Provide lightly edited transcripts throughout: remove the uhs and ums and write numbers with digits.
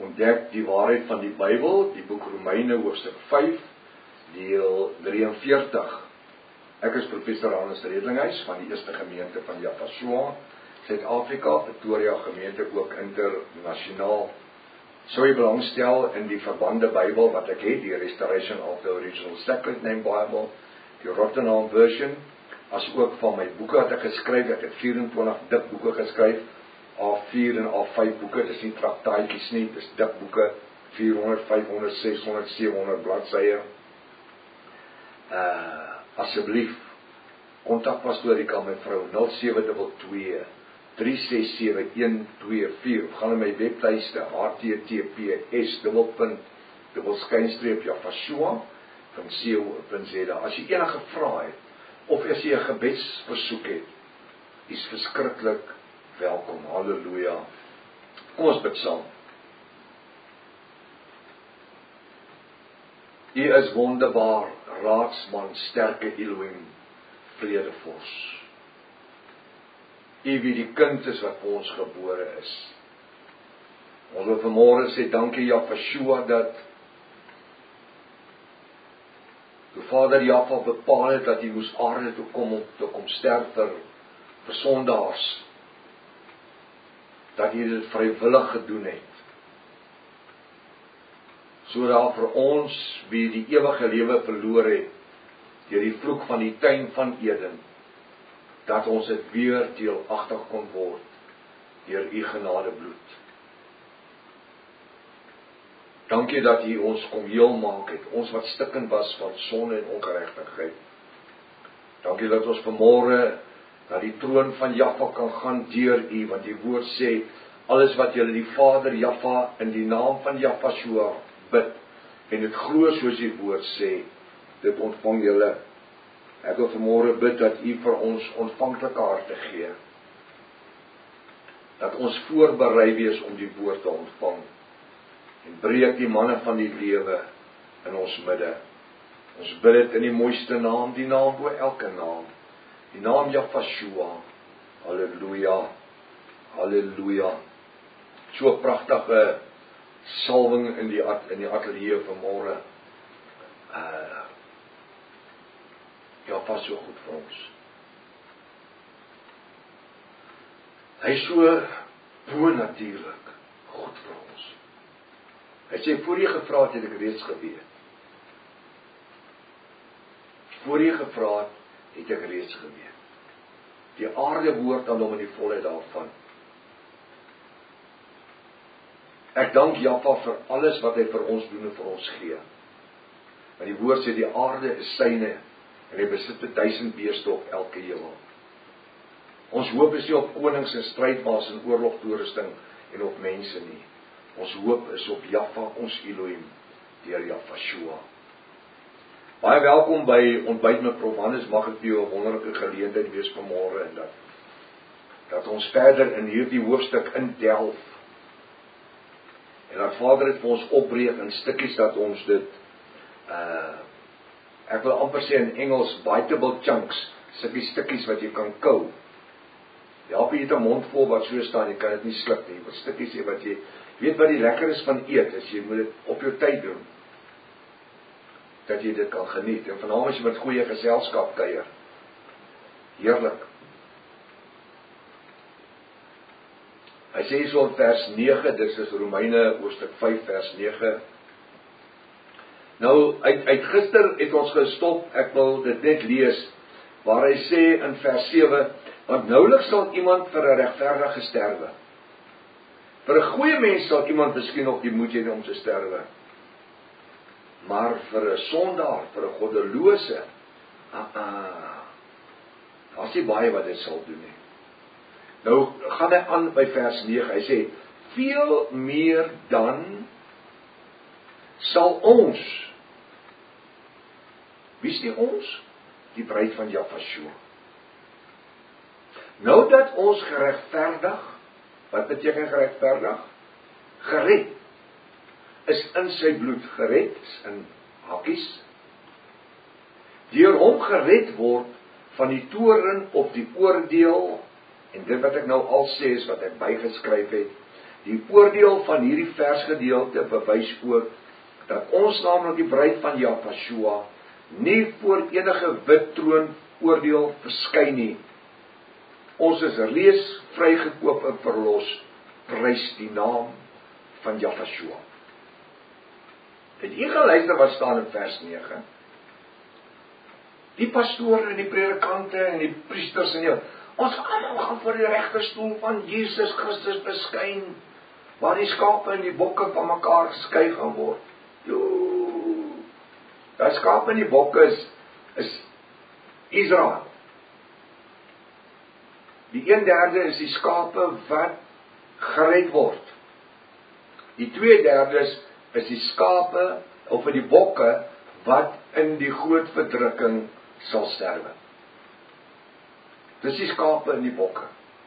ontdek die waarheid van die Bybel, die boek Romeine hoofstuk 5, deel 43. Ek is professor Hannes Redlinghuis van die Eerste Gemeente van Javasua, Suid-Afrika, Pretoria gemeente ook internasionaal. Sou jy belangstel in die verbande Bybel wat ek het, die Restoration of the Original Sacred Name Bible, die Rotterdam version, as ook van my boeke wat ek geskryf, ek het 24 dik boeke geskryf, A4 en A5 boeke, dis nie traktaatjies nie, dis dik boeke, 400, 500, 600, 700 bladsye. Asseblief, kontak Pastorika met vrou 0722 367-124, of gaan na my webtuiste https://javasua.co.za. As jy enige vrae het, of as jy 'n gebedsversoek het, is verskriklik welkom. Halleluja. Kom ons bid saam. U is wonderbaar, raadsman, sterke Elohim, vredevors. U wie die kind is wat vir ons gebore is. Ons wil vanmôre sê dankie Javasua dat die Vader Java bepaal het dat hy moes aarde toe kom om te kom sterf vir sondaars. Dat hy dit vrywillig gedoen het. Sodat vir ons wie die ewige lewe verloor het deur die vloek van die tuin van Eden, dat ons dit weer deelagtig kon word deur u genade bloed. Dankie dat u ons kom heel maak het, ons wat stikkend was van sonde en ongeregtigheid. Dankie dat ons vanmôre na die troon van Java kan gaan deur u, want die woord sê, alles wat julle die Vader Java in die naam van Javasua bid, en dit glo soos die woord sê, dit ontvang julle. Ek wil vanmôre bid dat u vir ons ontvanklike harte gee, dat ons voorberei wees om die woord te ontvang, en breek die manne van die lewe in ons midde. Ons bid dit in die mooiste naam, die naam bo elke naam, die naam Javasua. Halleluja, halleluja. So 'n pragtige salwing in die ateljee vanmôre. Ja, pas so goed vir ons. Hy is so bonatuurlik goed vir ons. Hy sê, voor jy gevra het, het ek reeds geweet. Voor jy gevra het, het ek reeds geweet. Die aarde behoort aan hom in die volheid daarvan. Ek dank Java vir alles wat hy vir ons doen en vir ons gee. Want die woord sê, die aarde is syne, en hy besit 1000 beeste op elke heuwel. Ons hoop is nie op konings en strydwaans en oorlogtoerusting en op mense nie. Ons hoop is op Java, ons Elohim, deur Javasua. Baie welkom by Ontbyt met Prof Hannes, mag dit vir jou 'n wonderlike geleentheid wees vanmôre, en dat ons verder in hierdie hoofstuk indelf, en dat Vader dit vir ons opbreek in stukkies, dat ons dit ek wil amper sê in Engels, biteable chunks, stukkies wat jy kan kou. Ja, jy het 'n mond vol wat so staan, jy kan dit nie sluk nie, maar stukkies wat jy, weet wat die lekker is van eet, as jy moet dit op jou tyd doen, dat jy dit kan geniet, en vanavond as jy met goeie geselskap kuier, heerlik. Hy sê so in vers 9, dit is Romeine hoofstuk 5 vers 9, nou, uit gister het ons gestop, ek wil dit net lees, waar hy sê in vers 7, want nouliks sal iemand vir 'n regverdige sterwe. Vir 'n goeie mens sal iemand miskien op die moed hê om te sterwe. Maar vir 'n sondaar, vir 'n goddelose, as nie baie wat dit sal doen nie. Nou, gaan hy aan by vers 9, hy sê, veel meer dan sal ons, wie is die ons? Die bruid van Javasua. Nou dat ons geregverdig, wat beteken geregverdig? Gered, is in sy bloed gered, is in hakkies, deur hom gered word van die toorn op die oordeel, en dit wat ek nou al sê is wat ek bygeskryf het, Die oordeel van hierdie versgedeelte bewys ook dat ons naamlik die bruid van Jahshua nie voor enige wit troon oordeel verskyn nie. Ons is reeds vrygekoop en verlos, prys die naam van Jahshua. Het jy geluister wat staan in vers 9? Die pastore en die predikante en die priesters en ons almal gaan voor die regterstoel van Jesus Christus verskyn, waar die skape en die bokke van mekaar geskei gaan word. Die skape en die bokke is Israel. Die 1/3 is die skape wat gered word. Die 2/3 is die skape of die bokke wat in die groot verdrukking sal sterwe. Dis die skape en die bokke.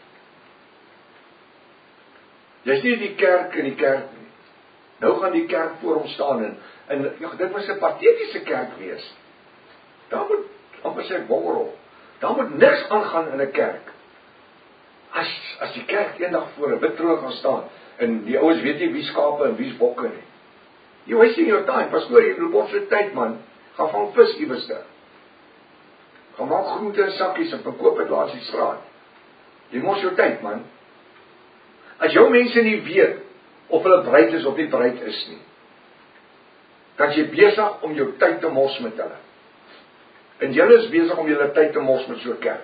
Jy sien die kerk in die kerk nie. Nou gaan die kerk voor hom staan en dit was 'n patetiese kerk wees. Daar moet, amper sê bongerol, daar moet niks aangaan in 'n kerk. As die kerk eendag voor 'n wit troon gaan staan, en die ouens weet nie wie skape en wie's bokke nie. Jy wasting your time, pastoor, jy loop op sy tyd man, gaan vang vis iewerste. Gaan maak groente in sakkies en verkoop dit langs die straat. Jy mors jou tyd man. As jou mense nie weet of hulle bruid is of nie bruid is nie, dan jy besig om jou tyd te mors met hulle. En julle is besig om julle tyd te mors met so 'n kerk.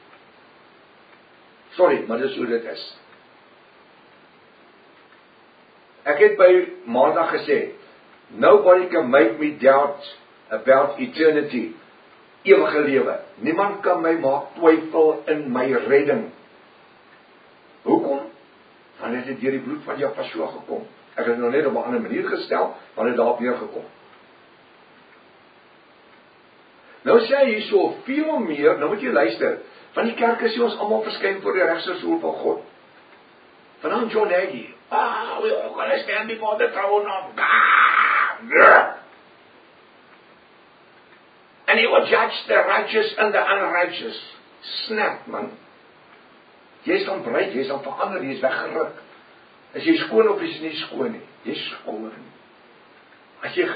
Sorry, maar dis hoe dit is. Ek het by Maandag gesê, nobody can make me doubt about eternity, ewige lewe. Niemand kan my maak twyfel in my redding. Hoekom? Want dit het deur die bloed van Jahshua gekom. Ek het dit nog net op 'n ander manier gestel, want dit daarop neergekom. Nou sê hy hierso veel meer, nou moet jy luister, van die kerke sê ons almal verskyn voor die regterstoel van God. Vanaand John Hagee, we all gonna stand before the throne of God. And he will judge the righteous and the unrighteous. Snap, man. Jy is dan bruid, jy is dan verander, jy is weggeruk. Is jy skoon of is jy nie skoon nie? Jy is skoon. As jy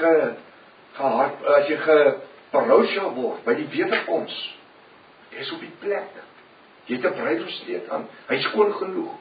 geparousia word by die wederkoms, jy is op die plek. Jy het 'n bruidskleed aan. Hy is skoon genoeg.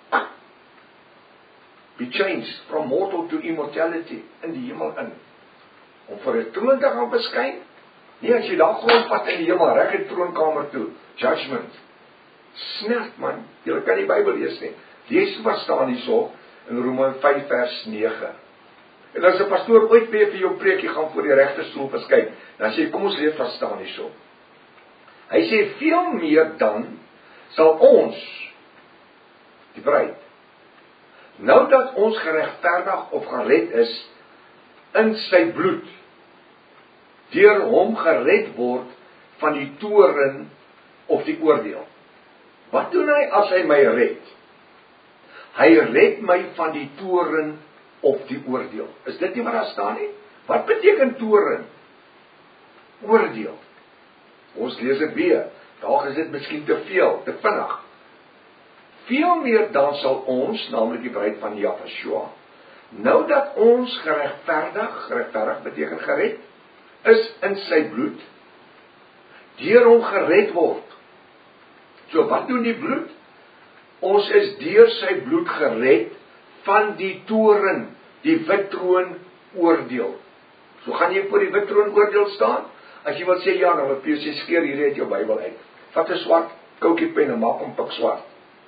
Be changed from mortal to immortality in die hemel in. Om vir 'n troon te gaan verskyn? Nee, as jy daar grondpad in die hemel, reg in die troonkamer toe. Judgment. Snap man, jy kan die Bybel lees nie. Lees wat staan hierso in Romeine 5 vers 9. En as 'n pastoor ooit weer vir jou preek, jy gaan voor die regterstoel verskyn, dan sê kom ons lees wat staan hierso. Hy sê veel meer dan sal ons, die bruid, nou dat ons geregverdig of gered is in sy bloed, deur hom gered word van die toorn of die oordeel. Wat doen hy as hy my red? Hy red my van die toorn of die oordeel. Is dit nie wat daar staan nie? Wat beteken toorn? Oordeel. Ons lees dit weer. Daar is dit miskien te veel, te vinnig. Veel meer dan sal ons, naamlik die bruid van Jahshua, nou dat ons geregverdig beteken gered, is in sy bloed, deur hom gered word. So wat doen die bloed? Ons is deur sy bloed gered van die toorn, die wit troon oordeel. So gaan jy voor die wit troon oordeel staan? As jy wil sê ja, dan wil jy sê skeer hierdie uit jou Bybel uit. Vat 'n swart koutjiepen en maak hom pik swart.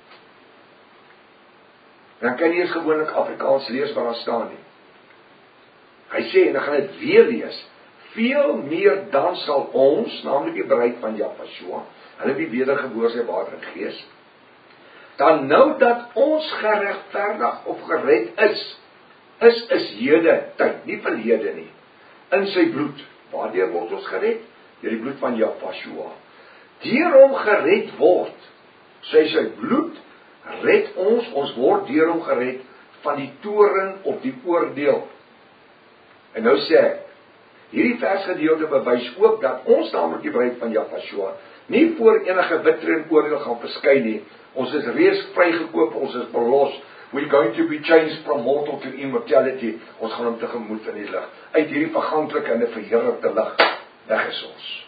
Dan kan jy eers gewoonlik Afrikaans lees wat daar staan nie. Hy sê, en dan gaan dit weer lees, veel meer dan sal ons, naamlik die bruid van Jahshua, hulle die wedergebore sy water en gees, dan nou dat ons geregverdig of gered is hede tyd, nie verlede nie, in sy bloed. Waardeur word ons gered? Deur die bloed van Jahshua. Deur hom gered word, sy bloed red ons word deur hom gered van die toorn of die oordeel. En nou sê ek, hierdie versgedeelte bewys ook dat ons naamlik die bruid van Jahshua nie voor enige wit troon oordeel gaan verskyn nie. Ons is reeds vrygekoop, ons is verlos, We're going to be changed from mortal to immortality. Ons gaan hom tegemoet in die lig. Uit hierdie verganklike en 'n verheerlikte lig. Weg is ons.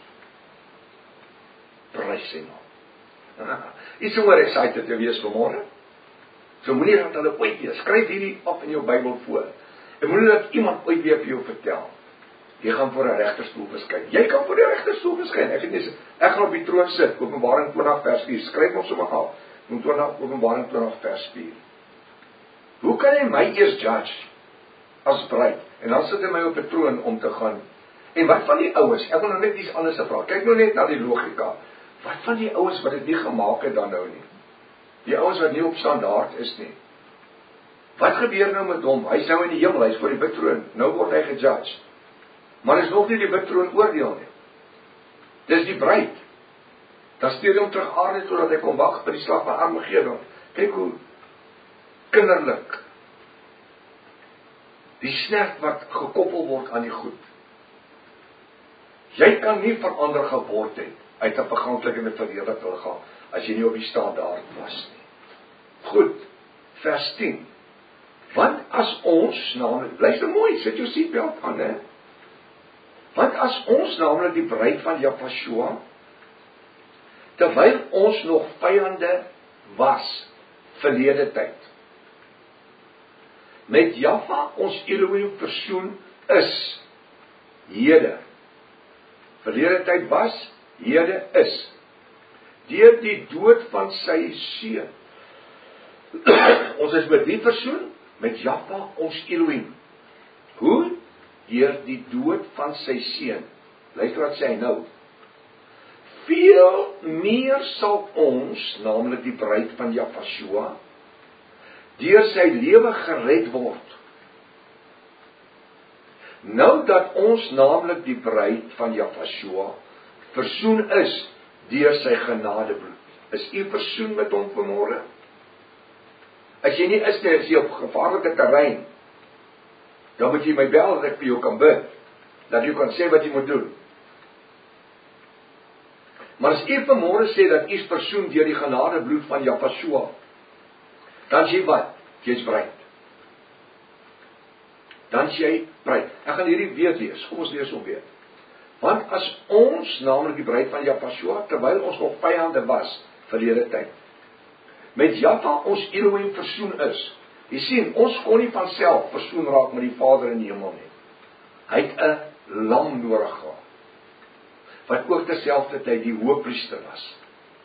Prys sy naam. Is somewhere excited te wees vanmôre? So moenie dat hulle ooit weer, skryf hierdie af in jou Bybel voor. En moenie dat iemand ooit weer vir jou vertel. Jy gaan voor 'n regterstoel verskyn. Jy kan voor 'n regterstoel verskyn. Ek gaan op die troon sit. Openbaring 20 vers 4. Skryf ons sommer af. Openbaring 20 vers 4. Hoe kan hy my eers judge as bruid? En dan sit hy my op 'n troon om te gaan. En wat van die oues? Ek wil nou net iets anders vra. Kyk nou net na die logika. Wat van die oues wat dit nie gemaak het dan nou nie? Die ouens wat nie op standaard is nie. Wat gebeur nou met hom? Hy's nou in die hemel, hy's voor die wittroon. Nou word hy gejudge. Maar is nog nie die wittroon oordeel nie. Dis die bruid. Dan stuur hom terug aarde totdat hy kom wag by die slag van Armageddon. Kyk hoe kinderlik. Die snert wat gekoppel word aan die goed. Jy kan nie verander geword het uit 'n verganklike en 'n verheerlikte liggaam as jy nie op die standaard was nie. Goed, vers 10. Want as ons naamlik, luister mooi, sit jou seatbelt aan, hè? Want as ons naamlik die bruid van Jahshua, terwyl ons nog vyande was, verlede tyd, met Jahwe ons Elohim versoen is, hede. Verlede tyd was, hede is. Deur die dood van sy seun. Ons is met wie versoen? Met Jahwe ons Elohim. Hoe? Deur die dood van sy seun. Luister wat sê hy nou. Veel meer sal ons, naamlik die bruid van Jahshua, deur sy lewe gered word. Nou dat ons naamlik die bruid van Jahshua versoen is deur sy genadebloed. Is u versoen met hom vanmôre? As jy nie is nie, is jy op gevaarlike terrein, dan moet jy my bel dat ek vir jou kan bid, dat jy kan sê wat jy moet doen. Maar as u vanmôre sê dat u is versoen deur die genadebloed van Jahshua, dan sê wat? Jy's bruid. Dan sê jy bruid. Ek gaan hierdie weer lees. Kom ons lees hom weer. Want as ons, naamlik die bruid van Jahshua, terwyl ons nog vyande was, verlede tyd, met Jahwe ons Elohim versoen is. Jy sien, ons kon nie van self versoen raak met die Vader in die hemel nie. Hy het 'n lam nodig gehad, wat ook terselfdertyd die hoëpriester was.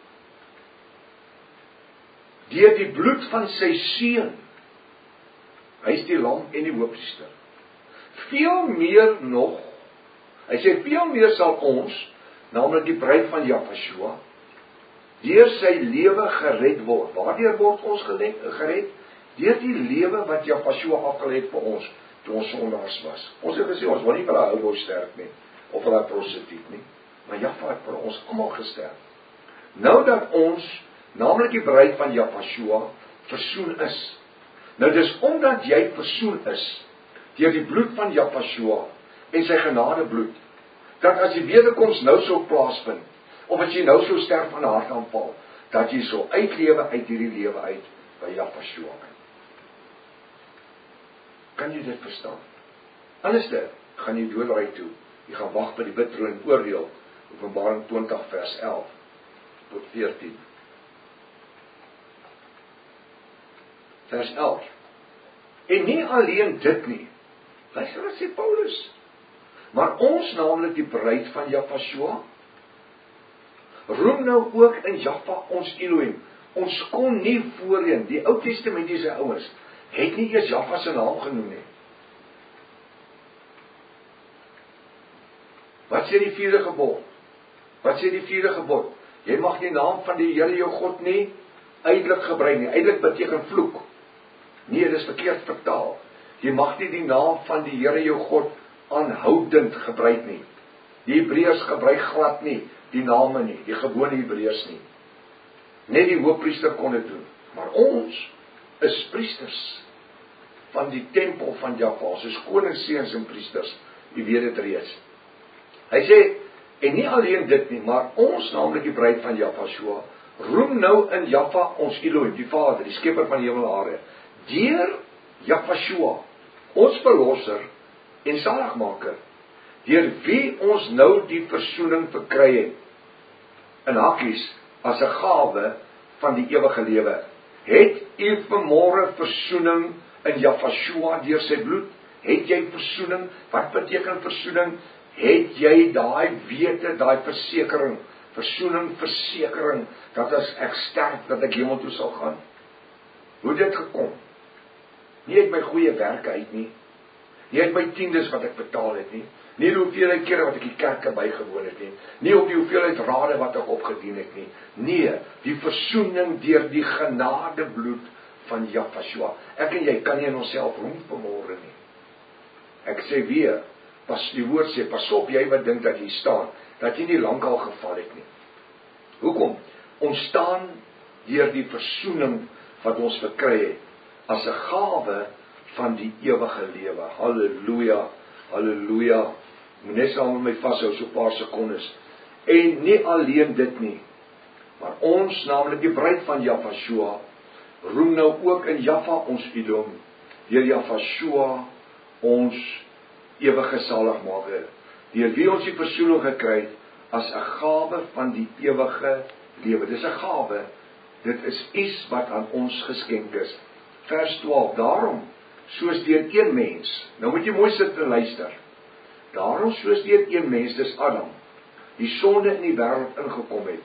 Deur die bloed van sy seun, hy is die lam en die hoëpriester. Veel meer nog, hy sê veel meer sal ons, naamlik die bruid van Jahshua, deur sy lewe gered word. Waardeur word ons gered? Deur die lewe wat Jahshua afgelê het vir ons, toe ons sondaars was. Ons het gesê, ons wil nie vir daai ou sterf nie, of vir daai prostituut nie, maar Jahwe het vir ons almal gesterf. Nou dat ons, naamlik die bruid van Jahshua, versoen is. Nou dis omdat jy versoen is, deur die bloed van Jahshua, en sy genadebloed, dat as die wederkoms nou sou plaasvind, of as jy nou sou sterf van 'n hartaanval, dat jy sou uitlewe uit hierdie lewe uit, by Jahshua. Kan jy dit verstaan? Anderste, gaan jy doodry toe, jy gaan wag by die wittroon oordeel, Openbaring 20 vers 11, tot 14. Vers 11. En nie alleen dit nie, luister wat sê Paulus, maar ons naamlik die bruid van Jahshua, roem nou ook in Jahwe ons Elohim. Ons kon nie voorheen, die Ou Testamentiese ouers, het nie eers Jahwe se naam genoem nie. Wat sê die 4de gebod? Wat sê die 4de gebod? Jy mag die naam van die Here jou God nie uitelik gebruik nie. Uitelik beteken vloek. Nee, dit is verkeerd vertaal. Jy mag nie die naam van die Here jou God aanhoudend gebruik nie. Die Hebreërs gebruik glad nie die name nie, die gewone Hebreërs nie. Net die hoofpriester kon dit doen. Maar ons is priesters van die tempel van Jahwe, ons is koningsseuns en priesters, die weet dit reeds. Hy sê, en nie alleen dit nie, maar ons, naamlik die bruid van Jahshua, roem nou in Jahwe ons Elohim, die Vader, die skepper van die hemel en aarde, Deur Jahweh, ons verlosser en saligmaker, deur wie ons nou die versoening verkry het, in hakies, as 'n gawe van die ewige lewe. Het u vanmôre versoening in Jahweh deur sy bloed? Het jy versoening? Wat beteken versoening? Het jy daai wete, daai versekering, versekering, dat as ek sterf, dat ek hemel toe sal gaan? Hoe het dit gekom? Nie uit my goeie werke uit nie, nie uit my tiendes wat ek betaal het nie, nie die hoeveelheid kere wat ek die kerke bygewoon het nie, nie op die hoeveelheid rade wat ek opgedien het nie. Nee, die versoening deur die genadebloed van Jahweh. Ek en jy kan nie in onsself roem vanmôre nie. Ek sê weer, die woord sê, pas op jy wat dink dat jy staan, dat jy nie lankal geval het nie. Hoekom? Ons staan deur die versoening wat ons verkry het, as 'n gawe van die ewige lewe. Halleluja, halleluja. Moet net saam met my vashou so 'n paar sekondes. En nie alleen dit nie, maar ons, naamlik die bruid van Jahweh, roem nou ook in Jahwe ons Edom, deur Jahweh ons ewige saligmaker, deur wie ons die versoening gekry het, as 'n gawe van die ewige lewe. Dis 'n gawe, dit is iets wat aan ons geskenk is. Vers 12, daarom, soos deur een mens, nou moet jy mooi sit en luister, daarom soos deur een mens, dis Adam, die sonde in die wêreld ingekom het,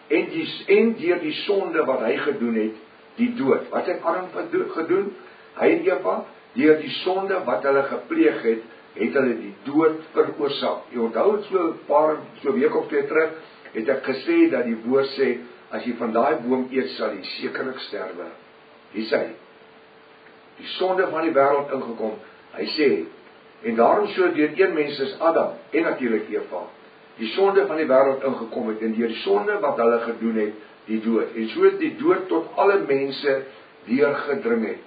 en deur die sonde wat hy gedoen het, die dood. Wat het Adam gedoen? Hy en Eva, deur die sonde wat hulle gepleeg het, het hulle die dood veroorsaak. Jy onthou het so week of twee terug, het ek gesê dat die woord sê, as jy van daai boom eet, sal jy sekerlik sterwe. Hier sê hy, die sonde van die wêreld ingekom, hy sê, en daarom so deur een mens is Adam, en natuurlik Eva, die sonde van die wêreld ingekom het, en deur die sonde wat hulle gedoen het, die dood, en so het die dood tot alle mense deurgedring het,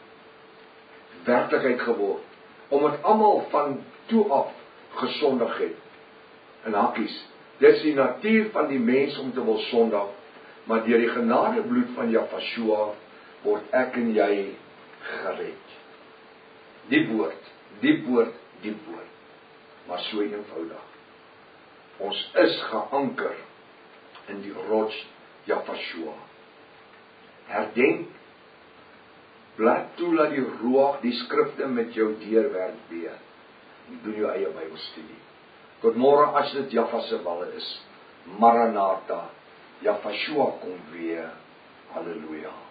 werklikheid geword, omdat almal van toe af gesondig het, in hakies, dis die natuur van die mens om te wil sondig, maar deur die genadebloed van Jahweh, word ek en jy gered. Die woord, maar so eenvoudig. Ons is geanker in die rots Jahweh. Herdenk, blad toe laat die Ruach die skrifte met jou deurwerk weer. En doen jou eie Bybelstudie. Tot môre as dit Jahwe se wil is. Maranatha, Jahweh kom weer. Halleluja.